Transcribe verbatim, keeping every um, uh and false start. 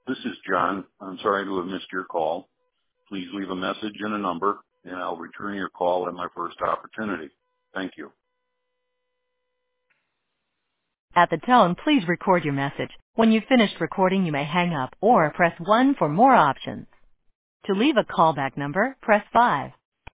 This is John. I'm sorry to have missed your call. Please leave a message and a number, and I'll return your call at my first opportunity. Thank you. At the tone, please record your message. When you've finished recording, you may hang up or press one for more options. To leave a callback number, press five.